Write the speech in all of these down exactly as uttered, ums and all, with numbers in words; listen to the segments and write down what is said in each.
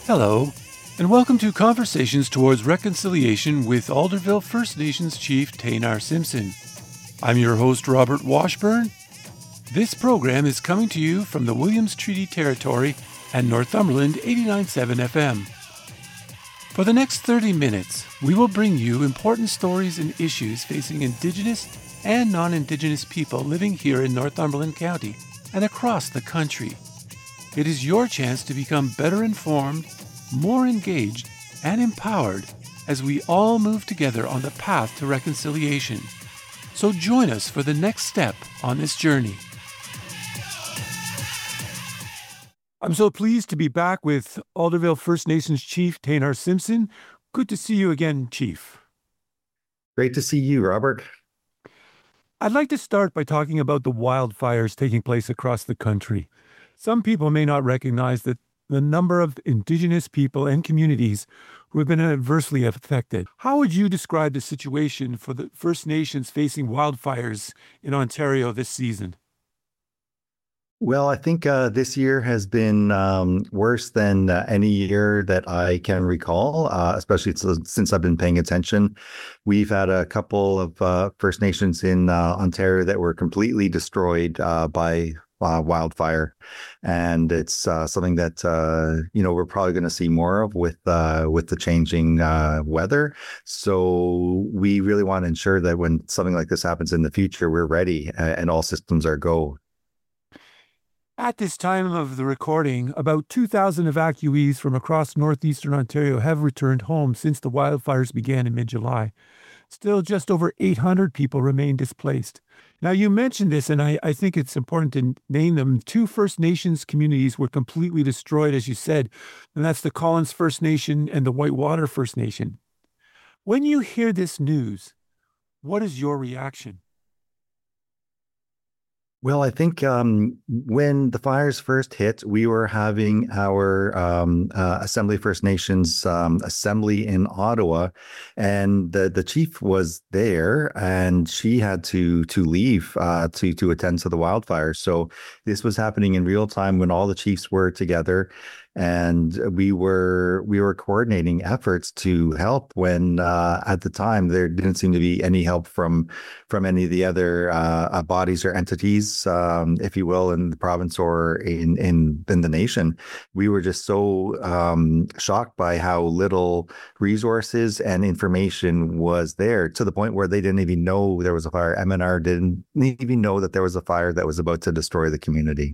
Hello, and welcome to Conversations Towards Reconciliation with Alderville First Nations Chief Taynar Simpson. I'm your host, Robert Washburn. This program is coming to you from the Williams Treaty Territory and Northumberland eighty-nine point seven F M. For the next thirty minutes, we will bring you important stories and issues facing Indigenous and non-Indigenous people living here in Northumberland County and across the country. It is your chance to become better informed, more engaged, and empowered as we all move together on the path to reconciliation. So join us for the next step on this journey. I'm so pleased to be back with Alderville First Nations Chief Taynar Simpson. Good to see you again, Chief. Great to see you, Robert. I'd like to start by talking about the wildfires taking place across the country. Some people may not recognize that the number of Indigenous people and communities who have been adversely affected. How would you describe the situation for the First Nations facing wildfires in Ontario this season? Well, I think uh, this year has been um, worse than uh, any year that I can recall, uh, especially since I've been paying attention. We've had a couple of uh, First Nations in uh, Ontario that were completely destroyed uh, by uh, wildfire. And it's uh, something that, uh, you know, we're probably going to see more of with uh, with the changing uh, weather. So we really want to ensure that when something like this happens in the future, we're ready uh, and all systems are go. At this time of the recording, about two thousand evacuees from across northeastern Ontario have returned home since the wildfires began in mid-July. Still, just over eight hundred people remain displaced. Now, you mentioned this, and I, I think it's important to name them. Two First Nations communities were completely destroyed, as you said, and that's the Collins First Nation and the Whitewater First Nation. When you hear this news, what is your reaction? Well, I think um, when the fires first hit, we were having our um, uh, Assembly First Nations um, assembly in Ottawa, and the, the chief was there, and she had to to leave uh, to to attend to the wildfires. So this was happening in real time when all the chiefs were together. And we were we were coordinating efforts to help when uh, at the time there didn't seem to be any help from from any of the other uh, bodies or entities, um, if you will, in the province or in in, in the nation. We were just so um, shocked by how little resources and information was there, to the point where they didn't even know there was a fire. M N R didn't even know that there was a fire that was about to destroy the community.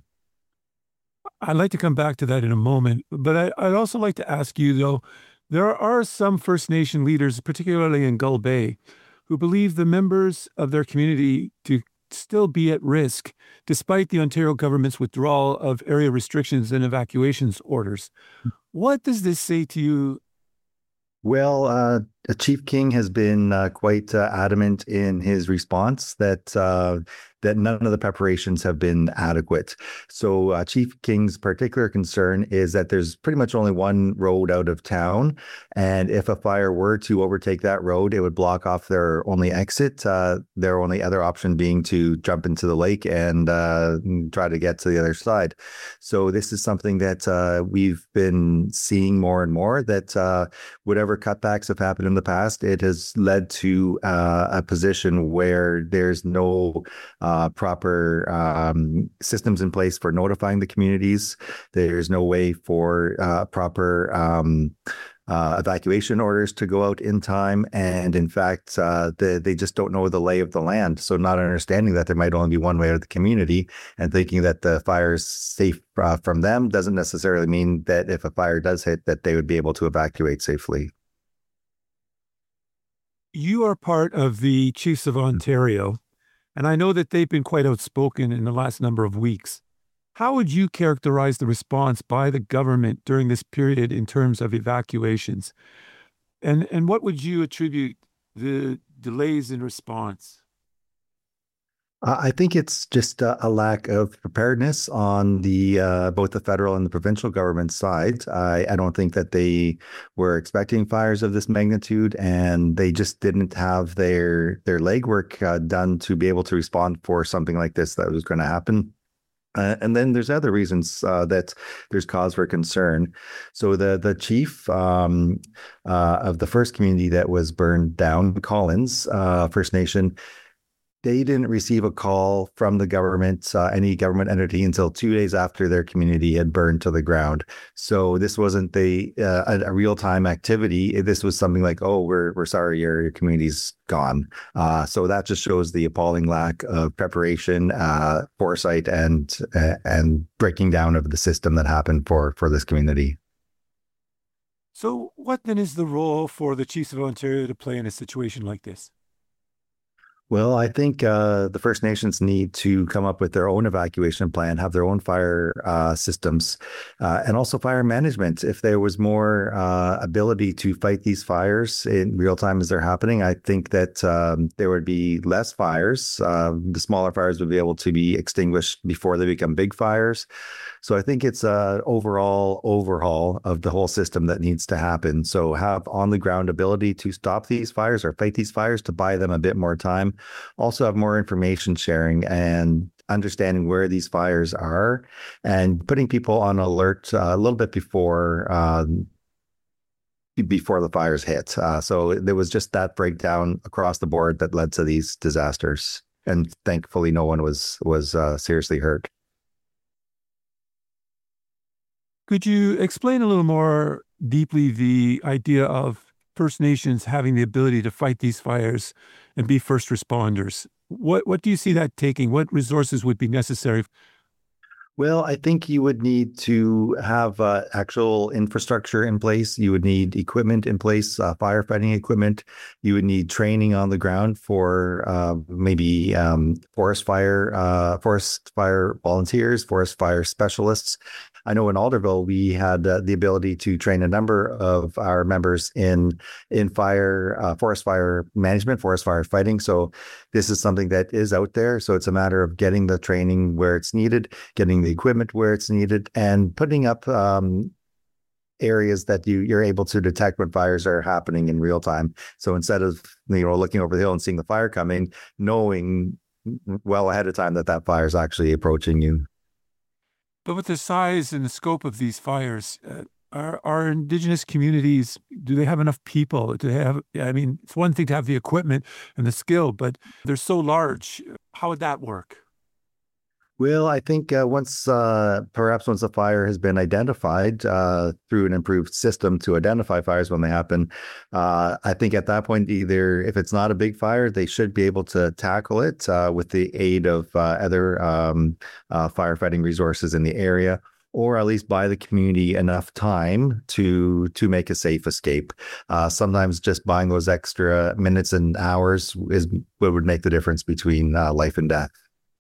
I'd like to come back to that in a moment, but I, I'd also like to ask you, though, there are some First Nation leaders, particularly in Gull Bay, who believe the members of their community to still be at risk, despite the Ontario government's withdrawal of area restrictions and evacuations orders. What does this say to you? Well, uh, Chief King has been uh, quite uh, adamant in his response that uh, that none of the preparations have been adequate. So uh, Chief King's particular concern is that there's pretty much only one road out of town, and if a fire were to overtake that road, it would block off their only exit. Uh, their only other option being to jump into the lake and uh, try to get to the other side. So this is something that uh, we've been seeing more and more, that uh, whatever cutbacks have happened in the past, it has led to uh, a position where there's no uh, proper um, systems in place for notifying the communities. There's no way for uh, proper um, uh, evacuation orders to go out in time. And in fact, uh, the, they just don't know the lay of the land. So not understanding that there might only be one way out of the community, and thinking that the fire is safe uh, from them doesn't necessarily mean that if a fire does hit, that they would be able to evacuate safely. You are part of the Chiefs of Ontario, and I know that they've been quite outspoken in the last number of weeks. How would you characterize the response by the government during this period in terms of evacuations? And, and what would you attribute the delays in response? Uh, I think it's just uh, a lack of preparedness on the uh, both the federal and the provincial government side. I, I don't think that they were expecting fires of this magnitude, and they just didn't have their their legwork uh, done to be able to respond for something like this that was going to happen. Uh, and then there's other reasons uh, that there's cause for concern. So the the chief um, uh, of the first community that was burned down, Collins uh, First Nation, they didn't receive a call from the government, uh, any government entity, until two days after their community had burned to the ground. So this wasn't the uh, a, a real time activity. This was something like, "Oh, we're we're sorry, your your community's gone." Uh, so that just shows the appalling lack of preparation, uh, foresight, and uh, and breaking down of the system that happened for for this community. So, what then is the role for the Chiefs of Ontario to play in a situation like this? Well, I think uh, the First Nations need to come up with their own evacuation plan, have their own fire uh, systems, uh, and also fire management. If there was more uh, ability to fight these fires in real time as they're happening, I think that um, there would be less fires. Uh, the smaller fires would be able to be extinguished before they become big fires. So I think it's an overall overhaul of the whole system that needs to happen. So have on the ground ability to stop these fires or fight these fires, to buy them a bit more time. Also have more information sharing and understanding where these fires are, and putting people on alert uh, a little bit before um, before the fires hit. Uh, so there was just that breakdown across the board that led to these disasters. And thankfully, no one was was uh, seriously hurt. Could you explain a little more deeply the idea of First Nations having the ability to fight these fires and be first responders? What what do you see that taking? What resources would be necessary? Well, I think you would need to have uh, actual infrastructure in place. You would need equipment in place, uh, firefighting equipment. You would need training on the ground for uh, maybe um, forest fire, uh, forest fire volunteers, forest fire specialists. I know in Alderville we had uh, the ability to train a number of our members in in fire, uh, forest fire management, forest fire fighting. So this is something that is out there. So it's a matter of getting the training where it's needed, getting the equipment where it's needed, and putting up um, areas that you you're able to detect when fires are happening in real time. So instead of you know looking over the hill and seeing the fire coming, knowing well ahead of time that that fire is actually approaching you. But with the size and the scope of these fires, uh, are are Indigenous communities, do they have enough people? Do they have, I mean, it's one thing to have the equipment and the skill, but they're so large. How would that work? Well, I think uh, once, uh, perhaps once a fire has been identified uh, through an improved system to identify fires when they happen, uh, I think at that point, either if it's not a big fire, they should be able to tackle it uh, with the aid of uh, other um, uh, firefighting resources in the area, or at least buy the community enough time to to make a safe escape. Uh, sometimes just buying those extra minutes and hours is what would make the difference between uh, life and death.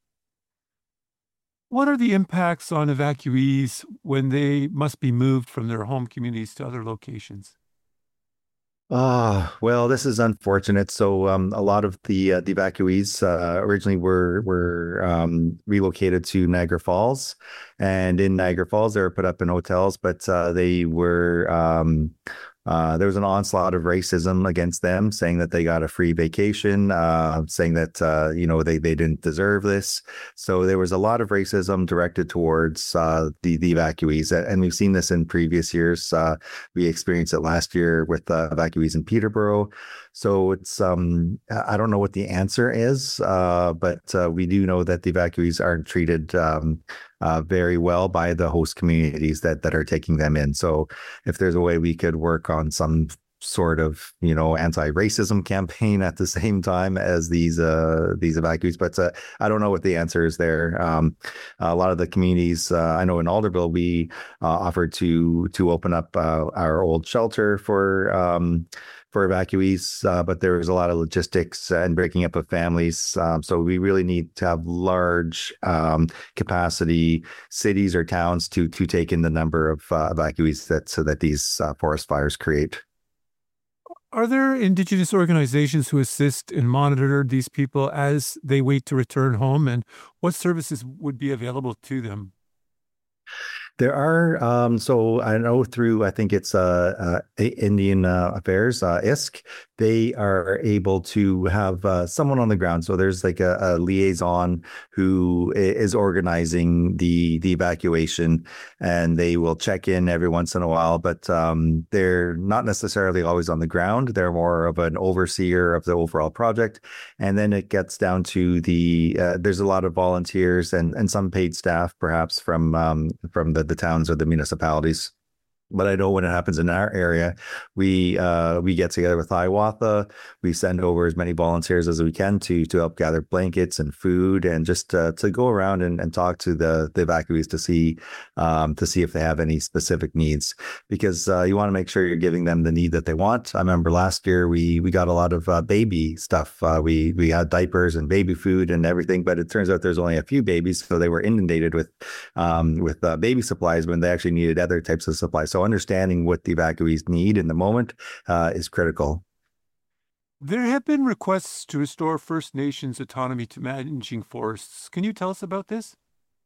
What are the impacts on evacuees when they must be moved from their home communities to other locations? Ah, well, this is unfortunate. So, um, a lot of the uh, the evacuees uh, originally were were um, relocated to Niagara Falls, and in Niagara Falls, they were put up in hotels, but uh, they were um, uh, there was an onslaught of racism against them, saying that they got a free vacation, uh, saying that uh, you know they they didn't deserve this. So there was a lot of racism directed towards uh, the the evacuees, and we've seen this in previous years. Uh, we experienced it last year with uh, evacuees in Peterborough. So it's um I don't know what the answer is, uh, but uh, we do know that the evacuees aren't treated um, uh, very well by the host communities that that are taking them in. So if there's a way we could work on some sort of you know anti-racism campaign at the same time as these uh these evacuees, but uh, I don't know what the answer is there. Um, a lot of the communities, uh, I know in Alderville, we uh, offered to to open up uh, our old shelter for um, for evacuees, uh, but there was a lot of logistics and breaking up of families. Um, so we really need to have large um, capacity cities or towns to to take in the number of uh, evacuees that so that these uh, forest fires create. Are there Indigenous organizations who assist and monitor these people as they wait to return home, and what services would be available to them? There are, um, so I know through, I think it's uh, uh, Indian uh, Affairs, uh, I S C, they are able to have uh, someone on the ground. So there's like a, a liaison who is organizing the the evacuation, and they will check in every once in a while. But um, they're not necessarily always on the ground. They're more of an overseer of the overall project. And then it gets down to the uh, there's a lot of volunteers and and some paid staff, perhaps from um, from the the towns or the municipalities. But I know when it happens in our area, we uh, we get together with Hiawatha. We send over as many volunteers as we can to to help gather blankets and food, and just uh, to go around and, and talk to the the evacuees to see um, to see if they have any specific needs, because uh, you want to make sure you're giving them the need that they want. I remember last year we we got a lot of uh, baby stuff. Uh, we we had diapers and baby food and everything, but it turns out there's only a few babies, so they were inundated with um, with uh, baby supplies when they actually needed other types of supplies. So understanding what the evacuees need in the moment uh, is critical. There have been requests to restore First Nations autonomy to managing forests. Can you tell us about this?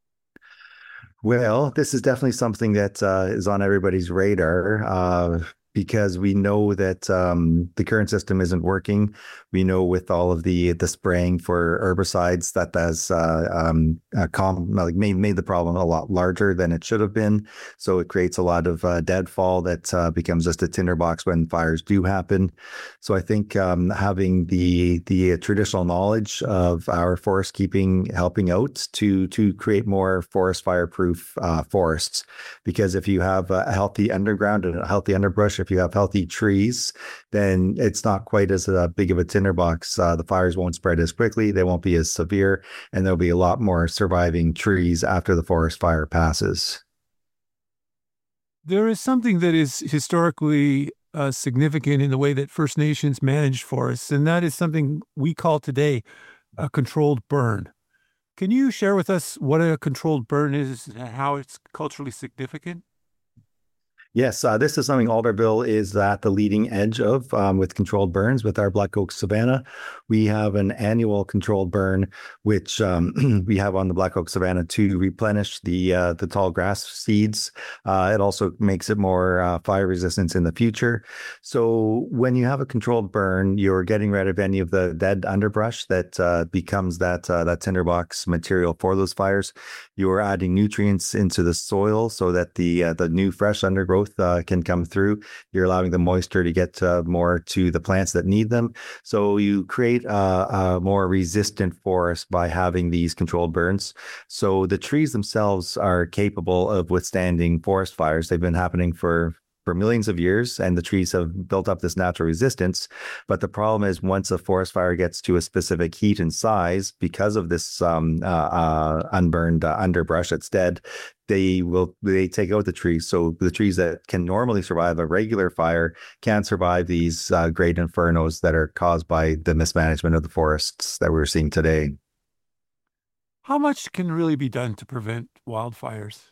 Well, this is definitely something that uh, is on everybody's radar. Uh, because we know that um, the current system isn't working. We know with all of the the spraying for herbicides that has uh, um, uh, com- like made, made the problem a lot larger than it should have been. So it creates a lot of uh, deadfall that uh, becomes just a tinderbox when fires do happen. So I think um, having the the traditional knowledge of our forest keeping helping out to to create more forest fireproof uh, forests, because if you have a healthy underground and a healthy underbrush, if you have healthy trees, then it's not quite as uh, big of a tinderbox. Uh, the fires won't spread as quickly, they won't be as severe, and there'll be a lot more surviving trees after the forest fire passes. There is something that is historically uh, significant in the way that First Nations manage forests, and that is something we call today a controlled burn. Can you share with us what a controlled burn is and how it's culturally significant? Yes, uh, this is something Alderville is at the leading edge of um, with controlled burns. With our Black Oak Savanna, we have an annual controlled burn, which um, we have on the Black Oak Savanna to replenish the uh, the tall grass seeds. Uh, it also makes it more uh, fire resistant in the future. So when you have a controlled burn, you're getting rid of any of the dead underbrush that uh, becomes that uh, that tinderbox material for those fires. You are adding nutrients into the soil so that the uh, the new fresh undergrowth Uh, can come through. You're allowing the moisture to get uh, more to the plants that need them. So you create a, a more resistant forest by having these controlled burns. So the trees themselves are capable of withstanding forest fires. They've been happening for for millions of years, and the trees have built up this natural resistance. But the problem is, once a forest fire gets to a specific heat and size, because of this um, uh, uh, unburned uh, underbrush that's dead, they will they take out the trees. So the trees that can normally survive a regular fire can't survive these uh, great infernos that are caused by the mismanagement of the forests that we're seeing today. How much can really be done to prevent wildfires?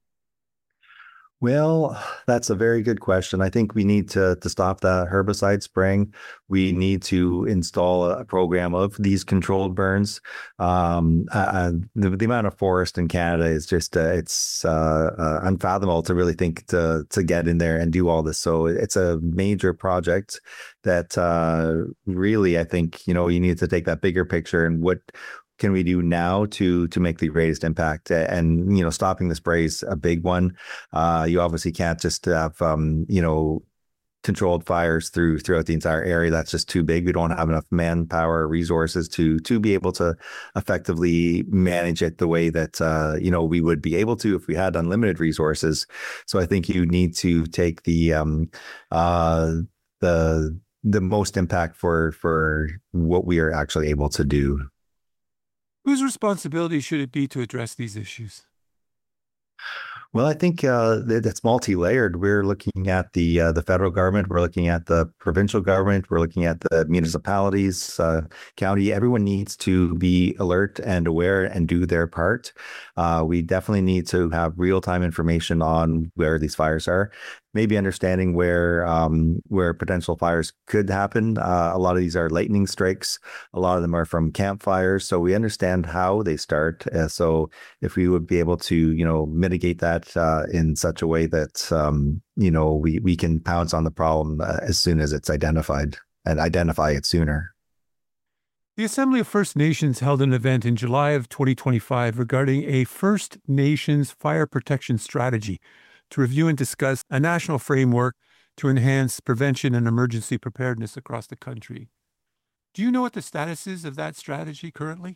Well, that's a very good question. I think we need to to stop the herbicide spraying. We need to install a program of these controlled burns. Um, uh, the, the amount of forest in Canada is just uh, it's uh, uh, unfathomable to really think to to get in there and do all this. So it's a major project that uh, really, I think, you know, you need to take that bigger picture and what can we do now to to make the greatest impact? And, you know, stopping the spray is a big one. Uh, you obviously can't just have, um, you know, controlled fires through throughout the entire area. That's just too big. We don't have enough manpower, resources to to be able to effectively manage it the way that, uh, you know, we would be able to if we had unlimited resources. So I think you need to take the um, uh, the the most impact for for what we are actually able to do. Whose responsibility should it be to address these issues? Well, I think uh, that's multi-layered. We're looking at the uh, the federal government. We're looking at the provincial government. We're looking at the municipalities, uh, county. Everyone needs to be alert and aware and do their part. Uh, we definitely need to have real-time information on where these fires are. maybe understanding where um, where potential fires could happen. Uh, a lot of these are lightning strikes. A lot of them are from campfires. So we understand how they start. Uh, so if we would be able to, you know, mitigate that uh, in such a way that, um, you know, we, we can pounce on the problem uh, as soon as it's identified and identify it sooner. The Assembly of First Nations held an event in July of twenty twenty-five regarding a First Nations fire protection strategy to review and discuss a national framework to enhance prevention and emergency preparedness across the country. Do you know what the status is of that strategy currently?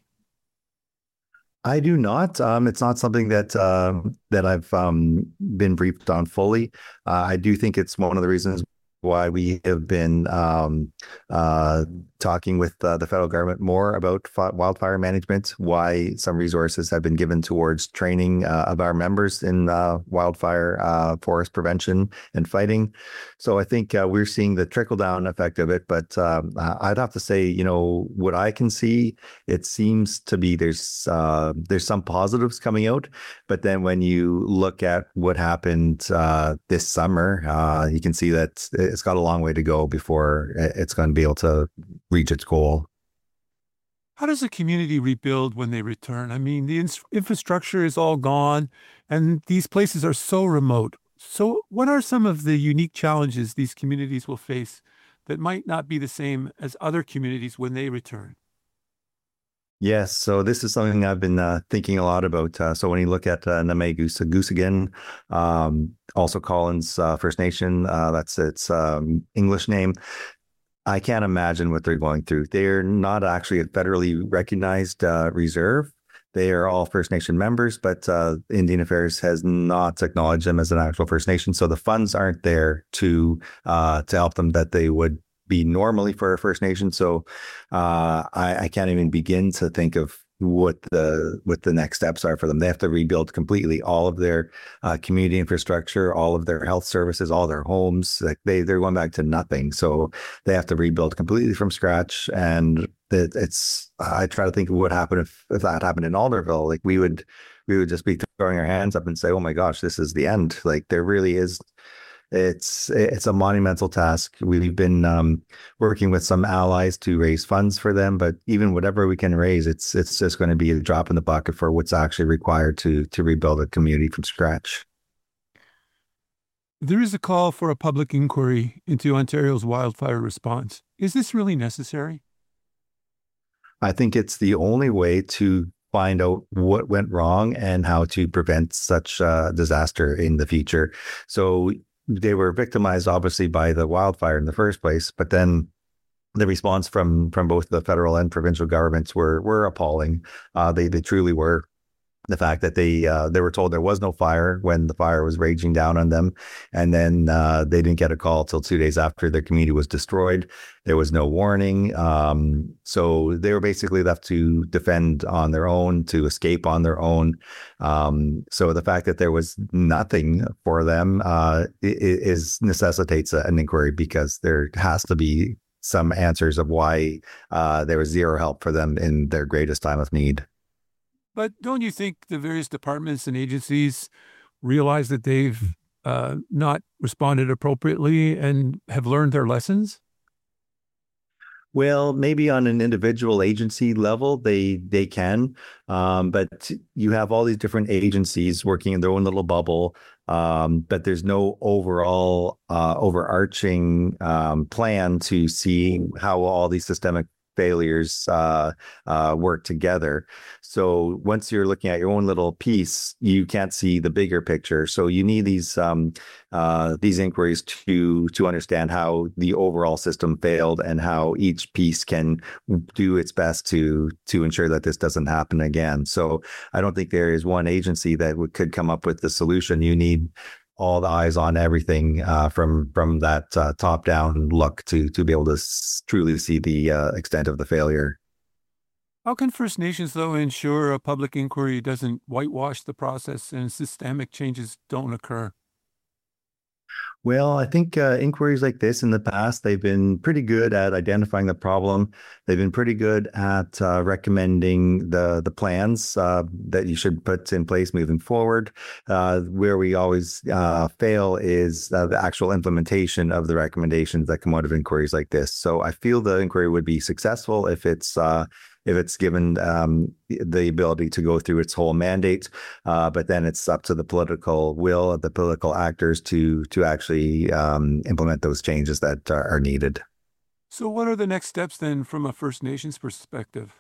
I do not. Um, it's not something that uh, that I've um, been briefed on fully. Uh, I do think it's one of the reasons why we have been um, uh, talking with uh, the federal government more about fi- wildfire management, why some resources have been given towards training uh, of our members in uh, wildfire uh, forest prevention and fighting. So I think uh, we're seeing the trickle down effect of it. But um, I'd have to say, you know, what I can see, it seems to be there's uh, there's some positives coming out. But then when you look at what happened uh, this summer, uh, you can see that it's got a long way to go before it's going to be able to reach its goal. How does a community rebuild when they return? I mean, the in- infrastructure is all gone, and these places are so remote. So, what are some of the unique challenges these communities will face that might not be the same as other communities when they return? Yes, so this is something I've been uh, thinking a lot about. Uh, so when you look at uh, Namay-Gusagusagan, um, also Collins uh, First Nation, uh, that's its um, English name. I can't imagine what they're going through. They're not actually a federally recognized uh, reserve. They are all First Nation members, but uh, Indian Affairs has not acknowledged them as an actual First Nation. So the funds aren't there to uh, to help them that they would be normally for a First Nation. So uh, I, I can't even begin to think of what the what the next steps are for them. They have to rebuild completely all of their uh, community infrastructure, all of their health services, all their homes. Like they they're going back to nothing. So they have to rebuild completely from scratch. And that it's I try to think of what happened if if that happened in Alderville. Like we would we would just be throwing our hands up and say, oh my gosh, this is the end. Like there really is. It's it's a monumental task. We've been um, working with some allies to raise funds for them, but even whatever we can raise, it's it's just going to be a drop in the bucket for what's actually required to to rebuild a community from scratch. There is a call for a public inquiry into Ontario's wildfire response. Is this really necessary? I think it's the only way to find out what went wrong and how to prevent such a disaster in the future. So they were victimized, obviously, by the wildfire in the first place, but then the response from from both the federal and provincial governments were were appalling. Uh, they they truly were. The fact that they uh, they were told there was no fire when the fire was raging down on them, and then uh, they didn't get a call till two days after their community was destroyed. There was no warning, um, so they were basically left to defend on their own, to escape on their own. Um, so the fact that there was nothing for them uh, is necessitates an inquiry, because there has to be some answers of why uh, there was zero help for them in their greatest time of need. But don't you think the various departments and agencies realize that they've uh, not responded appropriately and have learned their lessons? Well, maybe on an individual agency level, they they can, um, but you have all these different agencies working in their own little bubble. Um, but there's no overall uh, overarching um, plan to see how all these systemic failures uh, uh, work together. So once you're looking at your own little piece, you can't see the bigger picture. So you need these um, uh, these inquiries to to understand how the overall system failed and how each piece can do its best to to ensure that this doesn't happen again. So I don't think there is one agency that would, could come up with the solution. You need all the eyes on everything uh, from from that uh, top down look to to be able to s- truly see the uh, extent of the failure. How can First Nations, though, ensure a public inquiry doesn't whitewash the process and systemic changes don't occur? Well, I think uh, inquiries like this in the past, they've been pretty good at identifying the problem. They've been pretty good at uh, recommending the the plans uh, that you should put in place moving forward. Uh, where we always uh, fail is uh, the actual implementation of the recommendations that come out of inquiries like this. So I feel the inquiry would be successful if it's uh, if it's given um, the ability to go through its whole mandate, uh, but then it's up to the political will of the political actors to to actually um, implement those changes that are, are needed. So, what are the next steps then from a First Nations perspective?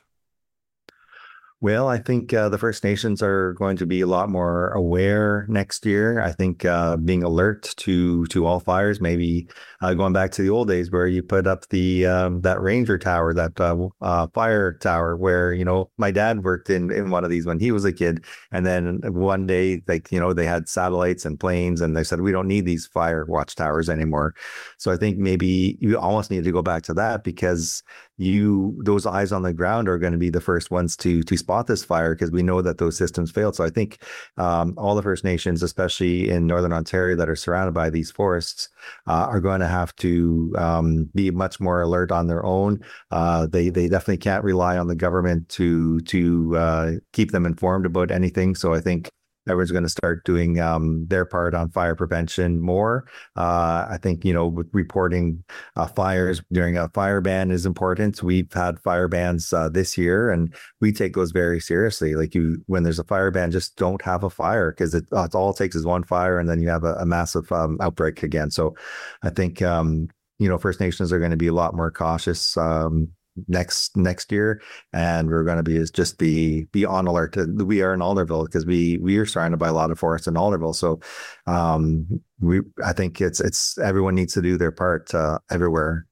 Well, I think uh, the First Nations are going to be a lot more aware next year. I think uh, being alert to to all fires, maybe uh, going back to the old days where you put up the um, that ranger tower, that uh, uh, fire tower, where you know my dad worked in in one of these when he was a kid, and then one day, like you know, they had satellites and planes, and they said we don't need these fire watchtowers anymore. So I think maybe you almost need to go back to that because you those eyes on the ground are going to be the first ones to to spot this fire because we know that those systems failed. So I think um, all the First Nations, especially in Northern Ontario that are surrounded by these forests, uh, are going to have to um, be much more alert on their own. Uh, they they definitely can't rely on the government to to uh, keep them informed about anything. So I think everyone's going to start doing um, their part on fire prevention more. Uh, I think, you know, with reporting uh, fires during a fire ban is important. We've had fire bans uh, this year, and we take those very seriously. Like you, when there's a fire ban, just don't have a fire because it, uh, it's all it takes is one fire, and then you have a, a massive um, outbreak again. So I think, um, you know, First Nations are going to be a lot more cautious um, next next year, and we're going to be just be be on alert. We are in Alderville because we we are surrounded by a lot of forests in Alderville, so um we I think it's it's everyone needs to do their part uh, everywhere.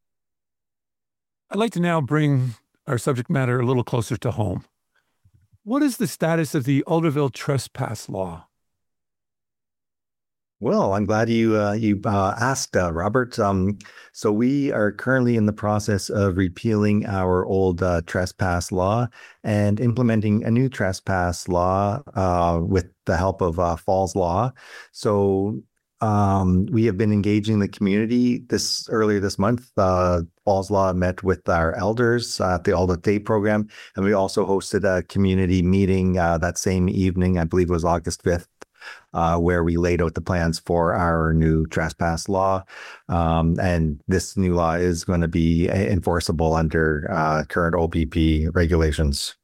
I'd like to now bring our subject matter a little closer to home. What is the status of the Alderville trespass law? Well, I'm glad you uh, you uh, asked, uh, Robert. Um, so we are currently in the process of repealing our old uh, trespass law and implementing a new trespass law uh, with the help of uh, Falls Law. So um, we have been engaging the community this earlier this month. Uh, Falls Law met with our elders uh, at the Alder Day program, and we also hosted a community meeting uh, that same evening. I believe it was August fifth. Uh, where we laid out the plans for our new trespass law. Um, and this new law is going to be enforceable under uh, current O P P regulations.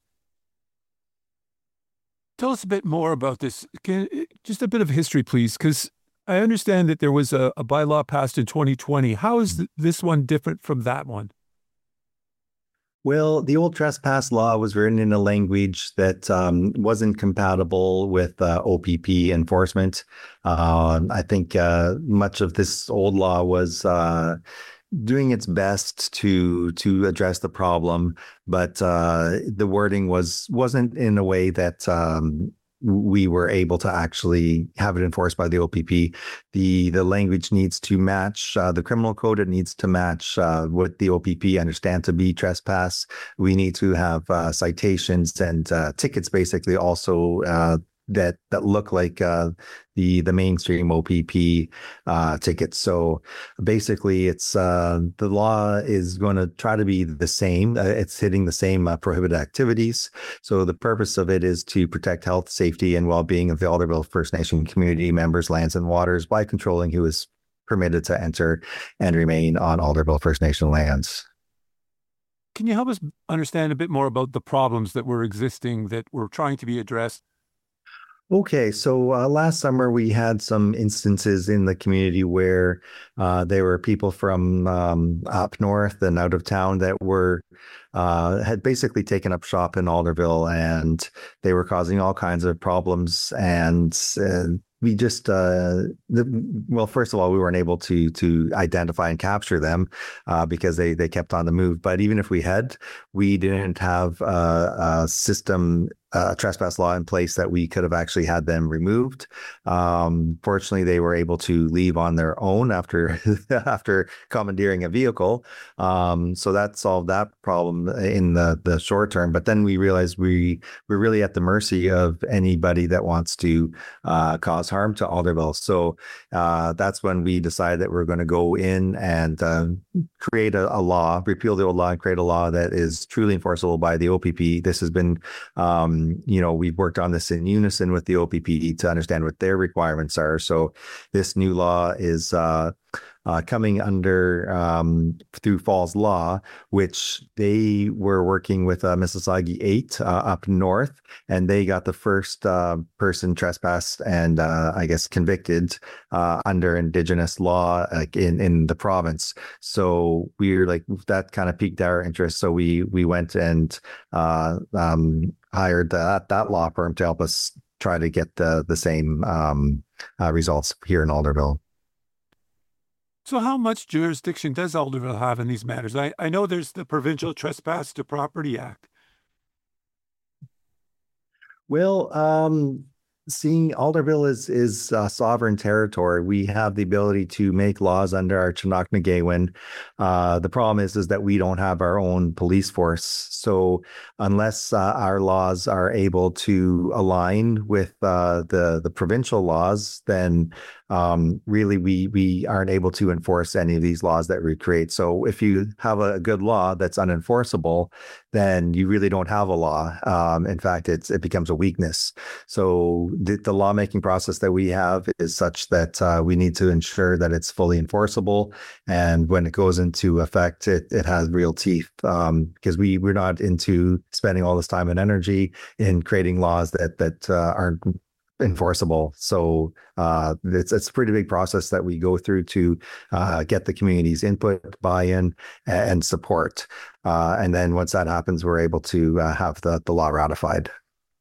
Tell us a bit more about this. Can, just a bit of history, please, because I understand that there was a, a bylaw passed in twenty twenty. How is th- this one different from that one? Well, the old trespass law was written in a language that um, wasn't compatible with uh, O P P enforcement. Uh, I think uh, much of this old law was uh, doing its best to to address the problem, but uh, the wording was wasn't in a way that um, we were able to actually have it enforced by the O P P. The the language needs to match uh, the criminal code. It needs to match uh, what the O P P understand to be trespass. We need to have uh, citations and uh, tickets, basically, also uh, that that look like uh, the the mainstream O P P uh, tickets. So basically, it's uh, the law is going to try to be the same. Uh, it's hitting the same uh, prohibited activities. So the purpose of it is to protect health, safety, and well-being of the Alderville First Nation community members, lands, and waters by controlling who is permitted to enter and remain on Alderville First Nation lands. Can you help us understand a bit more about the problems that were existing that were trying to be addressed? Okay, so uh, last summer we had some instances in the community where uh, there were people from um, up north and out of town that were uh, had basically taken up shop in Alderville, and they were causing all kinds of problems. And uh, we just, uh, the, well, first of all, we weren't able to to identify and capture them uh, because they they kept on the move. But even if we had, we didn't have a, a system a trespass law in place that we could have actually had them removed. Um, fortunately, they were able to leave on their own after after commandeering a vehicle. Um, so that solved that problem in the the short term. But then we realized we we're really at the mercy of anybody that wants to uh, cause harm to Alderville. So uh, that's when we decided that we're going to go in and uh, create a, a law, repeal the old law, and create a law that is truly enforceable by the O P P. This has been um, you know, we've worked on this in unison with the O P P to understand what their requirements are. So this new law is uh, uh, coming under um, through Falls Law, which they were working with uh, Mississauga eight uh, up north, and they got the first uh, person trespassed and uh, I guess convicted uh, under Indigenous law like in in the province. So we were like that kind of piqued our interest. So we we went and uh, um, hired that that law firm to help us try to get the the same um, uh, results here in Alderville. So how much jurisdiction does Alderville have in these matters? I, I know there's the Provincial Trespass to Property Act. Well, um, seeing Alderville is is uh, sovereign territory, we have the ability to make laws under our Chinoknagewin. Uh, the problem is is that we don't have our own police force. So unless uh, our laws are able to align with uh, the the provincial laws, then um, really we we aren't able to enforce any of these laws that we create. So if you have a good law that's unenforceable, then you really don't have a law. Um, in fact, it's it becomes a weakness. So the, the lawmaking process that we have is such that uh, we need to ensure that it's fully enforceable, and when it goes into effect, it it has real teeth. Um, because we we're not into spending all this time and energy in creating laws that that uh, aren't enforceable. So uh, it's it's a pretty big process that we go through to uh, get the community's input, buy-in, and support. Uh, and then once that happens, we're able to uh, have the, the law ratified.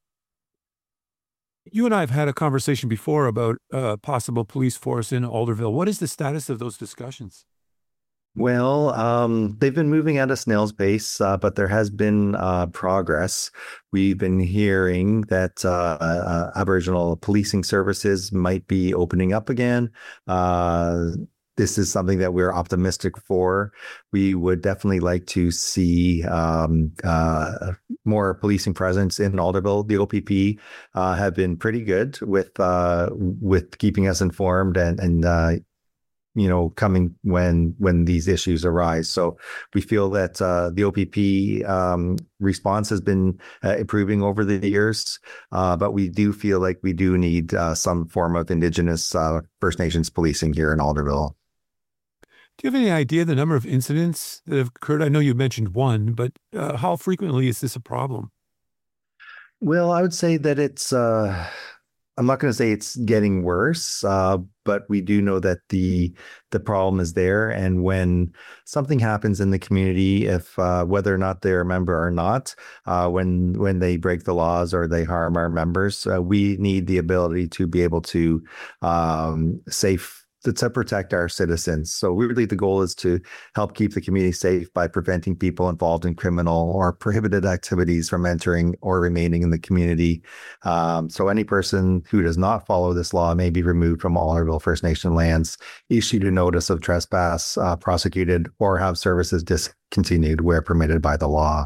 You and I have had a conversation before about uh, possible police force in Alderville. What is the status of those discussions? Well, um, they've been moving at a snail's pace, uh, but there has been uh, progress. We've been hearing that uh, uh, Aboriginal policing services might be opening up again. Uh, this is something that we're optimistic for. We would definitely like to see um, uh, more policing presence in Alderville. The O P P uh, have been pretty good with uh, with keeping us informed and and uh, you know, coming when when these issues arise. So we feel that uh, the O P P um, response has been uh, improving over the years, uh, but we do feel like we do need uh, some form of Indigenous uh, First Nations policing here in Alderville. Do you have any idea the number of incidents that have occurred? I know you mentioned one, but uh, how frequently is this a problem? Well, I would say that it's, uh, I'm not going to say it's getting worse, uh, but we do know that the the problem is there. And when something happens in the community, if uh, whether or not they're a member or not, uh, when when they break the laws or they harm our members, uh, we need the ability to be able to um, safe. To, to protect our citizens. So really the goal is to help keep the community safe by preventing people involved in criminal or prohibited activities from entering or remaining in the community. Um, so any person who does not follow this law may be removed from Alderville First Nation lands, issued a notice of trespass, uh, prosecuted, or have services discontinued where permitted by the law.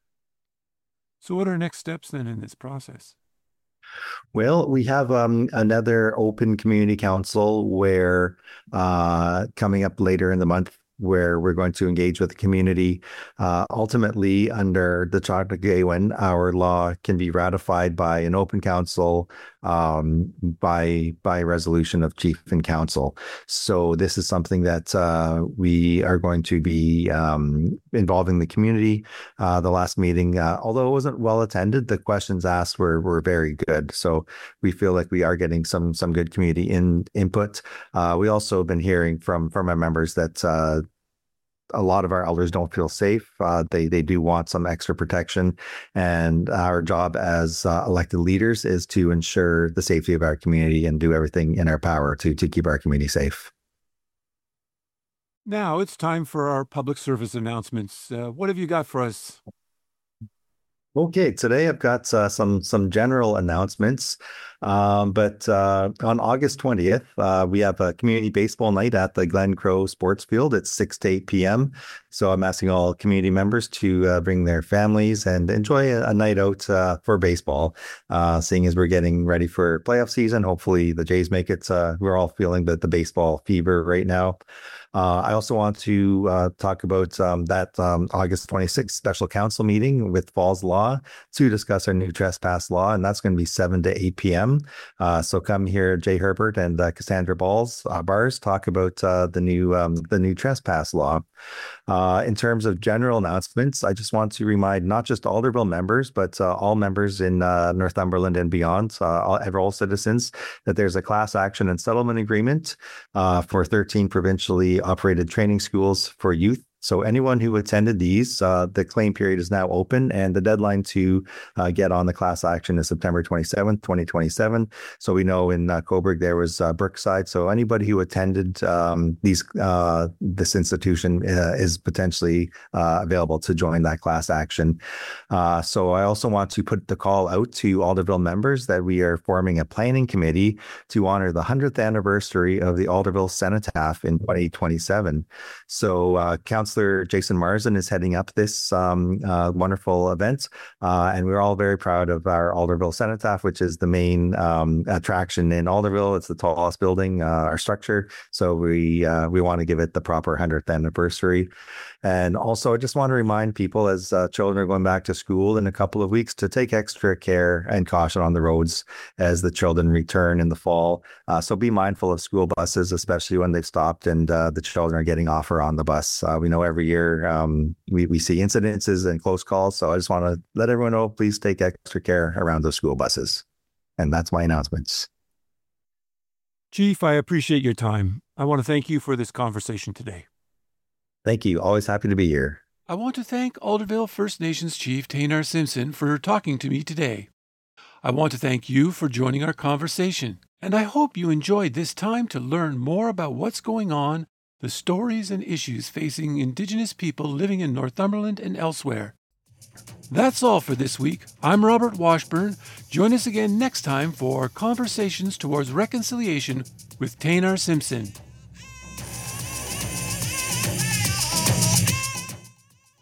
So what are next steps then in this process? Well, we have um, another open community council where uh, coming up later in the month, where we're going to engage with the community. Uh, ultimately, under the Chinoknagewin, our law can be ratified by an open council um, by by resolution of chief and council. So this is something that uh, we are going to be um, involving the community. Uh, the last meeting, uh, although it wasn't well attended, the questions asked were were very good. So we feel like we are getting some some good community in input. Uh, we also have been hearing from from our members that uh, a lot of our elders don't feel safe. Uh, they they do want some extra protection, and our job as uh, elected leaders is to ensure the safety of our community and do everything in our power to to keep our community safe. Now it's time for our public service announcements. Uh, what have you got for us? Okay, today I've got uh, some some general announcements. Um, but uh, on August twentieth, uh, we have a community baseball night at the Glen Crow Sports Field at six to eight p m. So I'm asking all community members to uh, bring their families and enjoy a, a night out uh, for baseball. Uh, seeing as we're getting ready for playoff season, hopefully the Jays make it. Uh, we're all feeling the, the baseball fever right now. Uh, I also want to uh, talk about um, that um, August twenty-sixth special council meeting with Falls Law to discuss our new trespass law, and that's going to be seven to eight p m. Uh, so come here, Jay Herbert and uh, Cassandra Balls uh, Bars talk about uh, the new um, the new trespass law. Uh, in terms of general announcements, I just want to remind not just Alderville members, but uh, all members in uh, Northumberland and beyond, uh, all, all citizens, that there's a class action and settlement agreement uh, for thirteen provincially operated training schools for youth. So anyone who attended these, uh, the claim period is now open, and the deadline to uh, get on the class action is September twenty-seventh, twenty twenty-seven. So we know in uh, Cobourg there was uh, Brookside. So anybody who attended um, these uh, this institution uh, is potentially uh, available to join that class action. Uh, so I also want to put the call out to Alderville members that we are forming a planning committee to honor the one hundredth anniversary of the Alderville Cenotaph in twenty twenty-seven. So uh, Council Jason Marsden is heading up this um, uh, wonderful event, uh, and we're all very proud of our Alderville Cenotaph, which is the main um, attraction in Alderville. It's the tallest building, uh, our structure, so we uh, we want to give it the proper one hundredth anniversary. And also, I just want to remind people, as uh, children are going back to school in a couple of weeks, to take extra care and caution on the roads as the children return in the fall. Uh, so be mindful of school buses, especially when they've stopped and uh, the children are getting off or on the bus. Uh, we know every year um, we, we see incidences and close calls. So I just want to let everyone know, please take extra care around those school buses. And that's my announcements. Chief, I appreciate your time. I want to thank you for this conversation today. Thank you. Always happy to be here. I want to thank Alderville First Nations Chief Taynar Simpson for talking to me today. I want to thank you for joining our conversation, and I hope you enjoyed this time to learn more about what's going on, the stories and issues facing Indigenous people living in Northumberland and elsewhere. That's all for this week. I'm Robert Washburn. Join us again next time for Conversations Towards Reconciliation with Taynar Simpson.